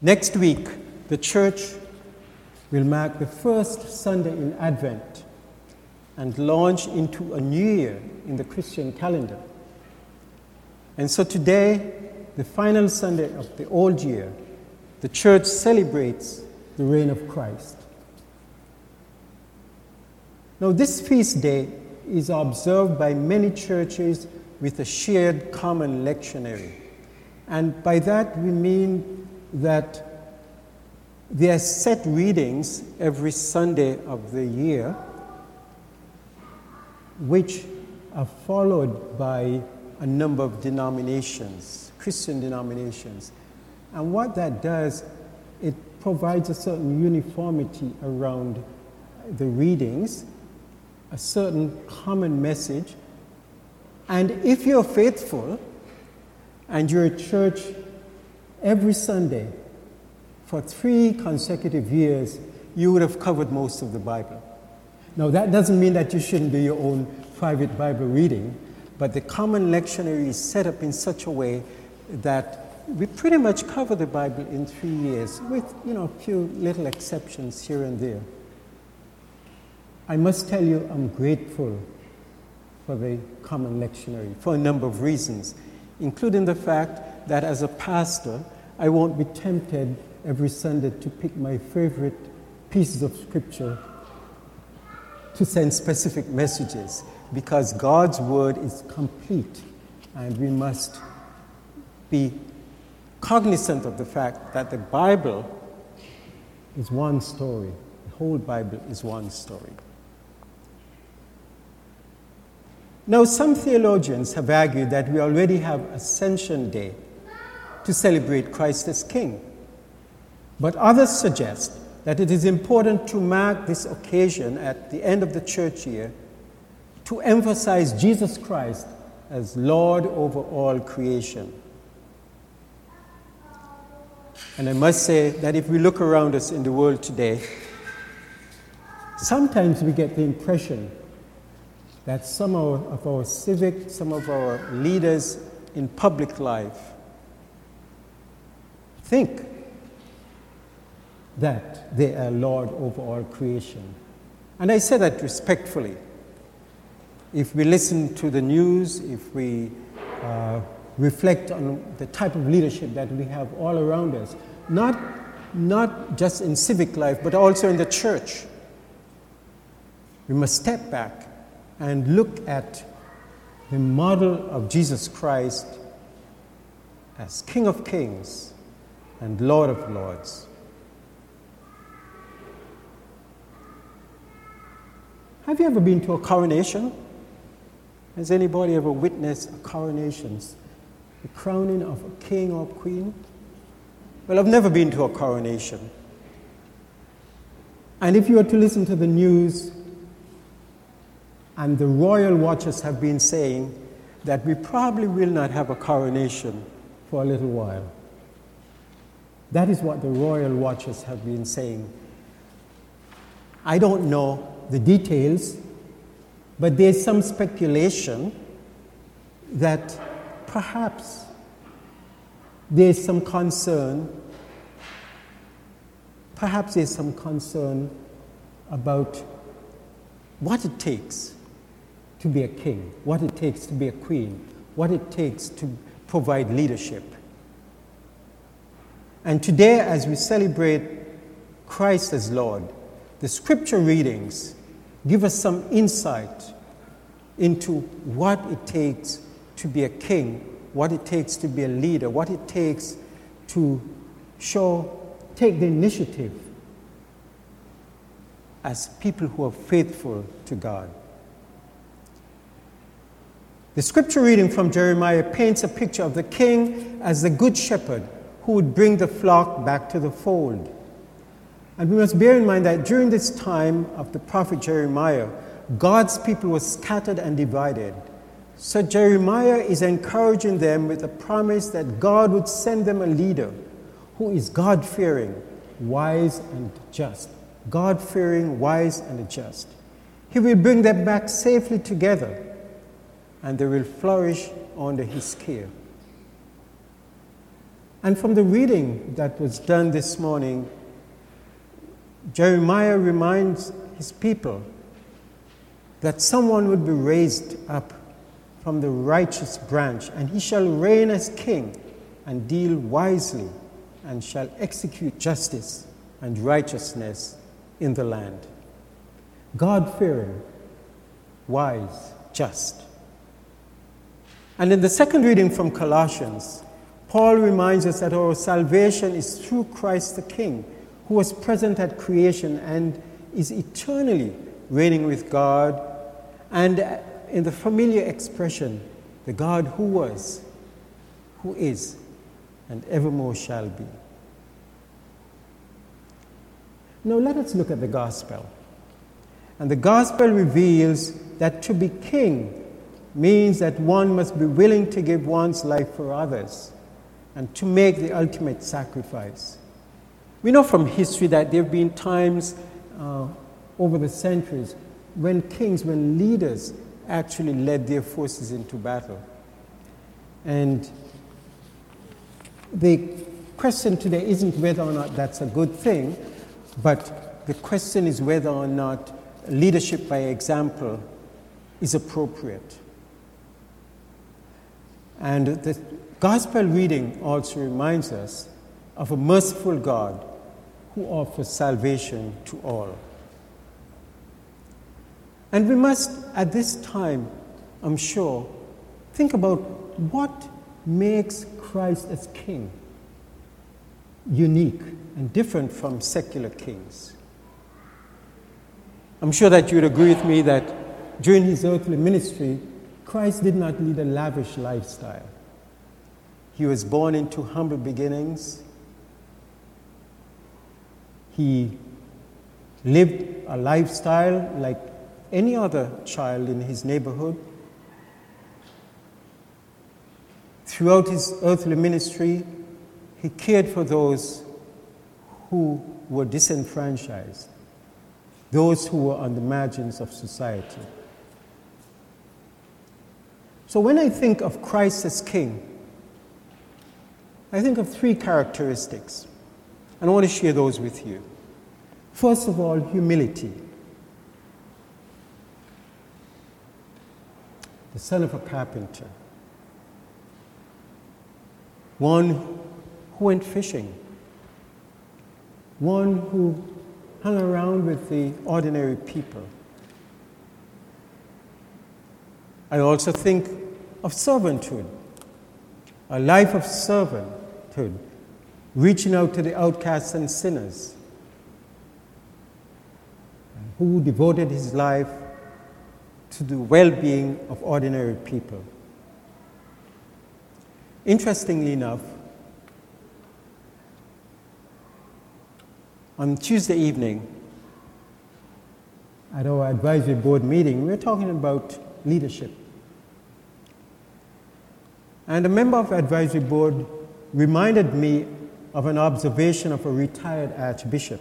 Next week, the church will mark the first Sunday in Advent and launch into a new year in the Christian calendar. And so today, the final Sunday of the old year, the church celebrates the reign of Christ. Now, this feast day is observed by many churches with a shared common lectionary. And by that we mean that there are set readings every Sunday of the year, which are followed by a number of denominations, Christian denominations. And what that does, it provides a certain uniformity around the readings, a certain common message. And if you're faithful and you're at church every Sunday for 3 consecutive years, you would have covered most of the Bible. Now, that doesn't mean that you shouldn't do your own private Bible reading, but the common lectionary is set up in such a way that we pretty much cover the Bible in 3 years, with, a few little exceptions here and there. I must tell you, I'm grateful for the common lectionary for a number of reasons, including the fact that as a pastor, I won't be tempted every Sunday to pick my favorite pieces of scripture to send specific messages, because God's word is complete, and we must be cognizant of the fact that the Bible is one story. The whole Bible is one story. Now, some theologians have argued that we already have Ascension Day to celebrate Christ as King. But others suggest that it is important to mark this occasion at the end of the church year to emphasize Jesus Christ as Lord over all creation. And I must say that if we look around us in the world today, sometimes we get the impression that some of our leaders in public life think that they are Lord over all creation. And I say that respectfully. If we listen to the news, if we reflect on the type of leadership that we have all around us, not just in civic life, but also in the church, we must step back and look at the model of Jesus Christ as King of Kings and Lord of Lords. Have you ever been to a coronation? Has anybody ever witnessed a coronation, the crowning of a king or queen? Well, I've never been to a coronation. And if you were to listen to the news, and the royal watchers have been saying that we probably will not have a coronation for a little while. That is what the royal watchers have been saying. I don't know the details, but there's some speculation that perhaps there's some concern about what it takes to be a king, what it takes to be a queen, what it takes to provide leadership. And today, as we celebrate Christ as Lord, the scripture readings give us some insight into what it takes to be a king, what it takes to be a leader, what it takes to take the initiative as people who are faithful to God. The scripture reading from Jeremiah paints a picture of the king as the good shepherd who would bring the flock back to the fold. And we must bear in mind that during this time of the prophet Jeremiah, God's people were scattered and divided. So Jeremiah is encouraging them with a promise that God would send them a leader who is God-fearing, wise and just. God-fearing, wise and just. He will bring them back safely together, and they will flourish under his care. And from the reading that was done this morning, Jeremiah reminds his people that someone would be raised up from the righteous branch, and he shall reign as king and deal wisely and shall execute justice and righteousness in the land. God-fearing, wise, just. And in the second reading from Colossians, Paul reminds us that our salvation is through Christ the King, who was present at creation and is eternally reigning with God, and in the familiar expression, the God who was, who is, and evermore shall be. Now let us look at the gospel. And the gospel reveals that to be king means that one must be willing to give one's life for others and to make the ultimate sacrifice. We know from history that there have been times over the centuries when kings, when leaders actually led their forces into battle. And the question today isn't whether or not that's a good thing, but the question is whether or not leadership by example is appropriate. And the gospel reading also reminds us of a merciful God who offers salvation to all. And we must, at this time, I'm sure, think about what makes Christ as king unique and different from secular kings. I'm sure that you would agree with me that during his earthly ministry, Christ did not lead a lavish lifestyle. He was born into humble beginnings. He lived a lifestyle like any other child in his neighborhood. Throughout his earthly ministry, he cared for those who were disenfranchised, those who were on the margins of society. So when I think of Christ as king, I think of three characteristics, and I want to share those with you. First of all, humility. The son of a carpenter. One who went fishing. One who hung around with the ordinary people. I also think of servanthood, a life of servanthood, reaching out to the outcasts and sinners, who devoted his life to the well-being of ordinary people. Interestingly enough, on Tuesday evening, at our advisory board meeting, we were talking about leadership. And a member of the advisory board reminded me of an observation of a retired archbishop.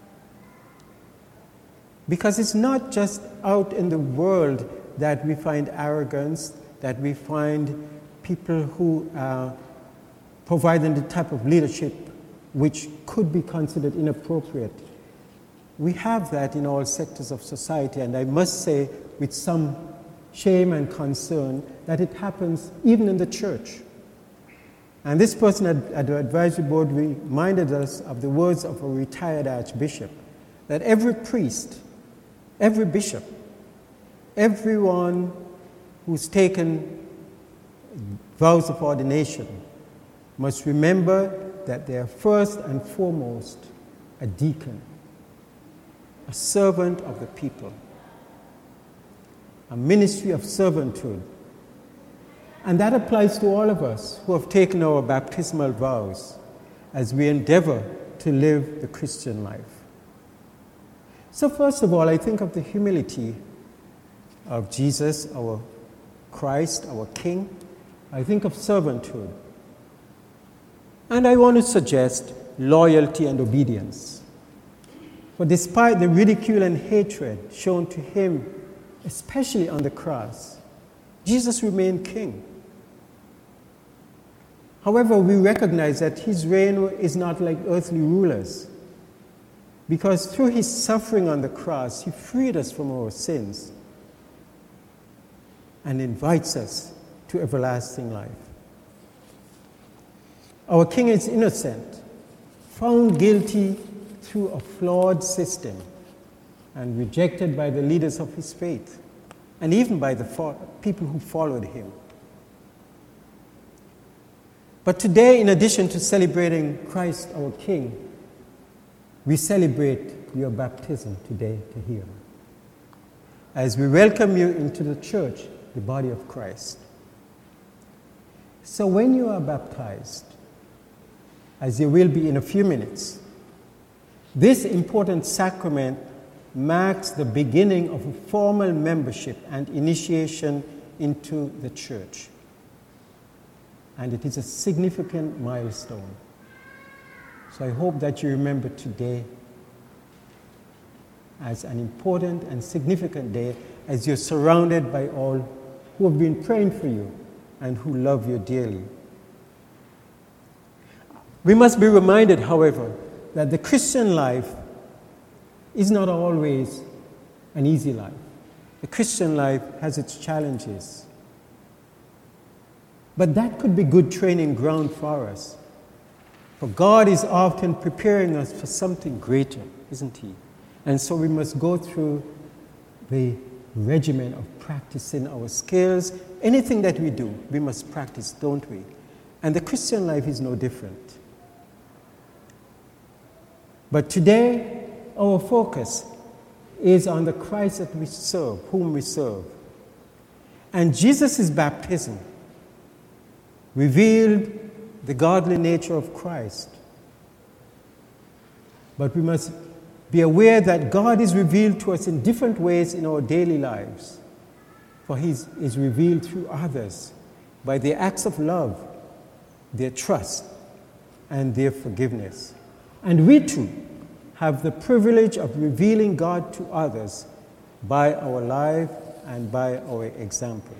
Because it's not just out in the world that we find arrogance, that we find people who are providing the type of leadership which could be considered inappropriate. We have that in all sectors of society, and I must say with some shame and concern that it happens even in the church. And this person at the advisory board reminded us of the words of a retired archbishop, that every priest, every bishop, everyone who's taken vows of ordination must remember that they are first and foremost a deacon, a servant of the people, a ministry of servanthood. And that applies to all of us who have taken our baptismal vows as we endeavor to live the Christian life. So first of all, I think of the humility of Jesus, our Christ, our King. I think of servanthood. And I want to suggest loyalty and obedience. For despite the ridicule and hatred shown to him, especially on the cross, Jesus remained king. However, we recognize that his reign is not like earthly rulers, because through his suffering on the cross, he freed us from our sins and invites us to everlasting life. Our king is innocent, found guilty through a flawed system, and rejected by the leaders of his faith, and even by the people who followed him. But today, in addition to celebrating Christ our King, we celebrate your baptism today, Tahira, as we welcome you into the church, the body of Christ. So when you are baptized, as you will be in a few minutes, this important sacrament marks the beginning of a formal membership and initiation into the church. And it is a significant milestone. So I hope that you remember today as an important and significant day, as you're surrounded by all who have been praying for you and who love you dearly. We must be reminded, however, that the Christian life is not always an easy life. The Christian life has its challenges. But that could be good training ground for us. For God is often preparing us for something greater, isn't He? And so we must go through the regimen of practicing our skills. Anything that we do, we must practice, don't we? And the Christian life is no different. But today, our focus is on the Christ that we serve, whom we serve. And Jesus' baptism revealed the godly nature of Christ. But we must be aware that God is revealed to us in different ways in our daily lives. For He is revealed through others by their acts of love, their trust, and their forgiveness. And we too have the privilege of revealing God to others by our life and by our example.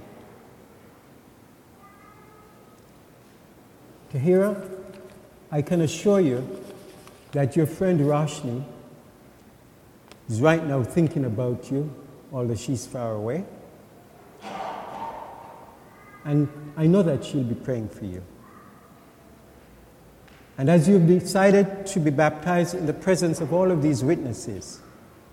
Tahira, I can assure you that your friend Roshni is right now thinking about you, although she's far away. And I know that she'll be praying for you. And as you've decided to be baptized in the presence of all of these witnesses,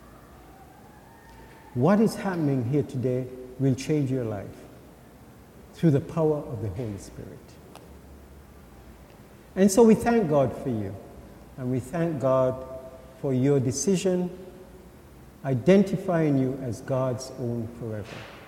what is happening here today will change your life through the power of the Holy Spirit. And so we thank God for you, and we thank God for your decision, identifying you as God's own forever.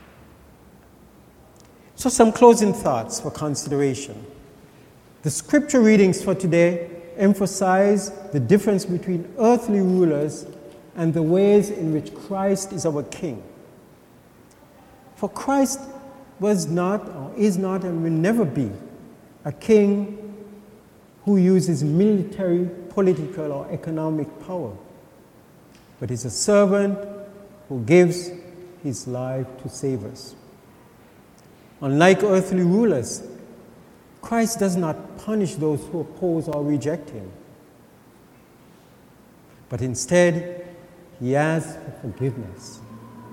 So some closing thoughts for consideration. The scripture readings for today emphasize the difference between earthly rulers and the ways in which Christ is our King. For Christ was not, or is not, and will never be a king who uses military, political, or economic power, but is a servant who gives his life to save us. Unlike earthly rulers, Christ does not punish those who oppose or reject him, but instead, he asks for forgiveness.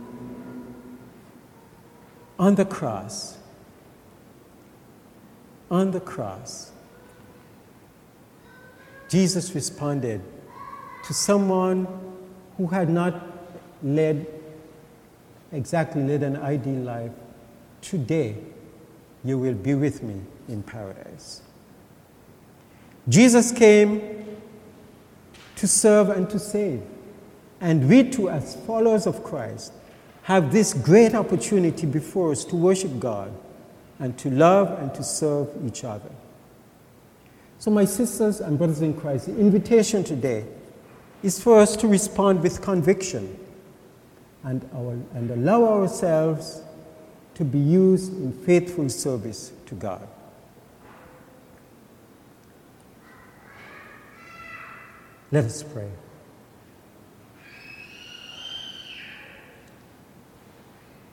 On the cross, Jesus responded to someone who had not led an ideal life. Today, you will be with me in paradise. Jesus came to serve and to save. And we too, as followers of Christ, have this great opportunity before us to worship God and to love and to serve each other. So my sisters and brothers in Christ, the invitation today is for us to respond with conviction and allow ourselves to be used in faithful service to God. Let us pray.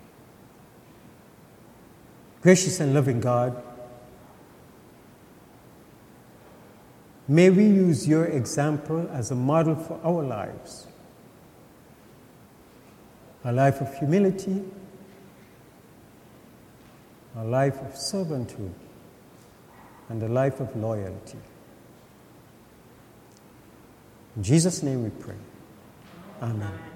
Gracious and loving God, May we use your example as a model for our lives. A life of humility, a life of servanthood, and a life of loyalty. In Jesus' name we pray. Amen.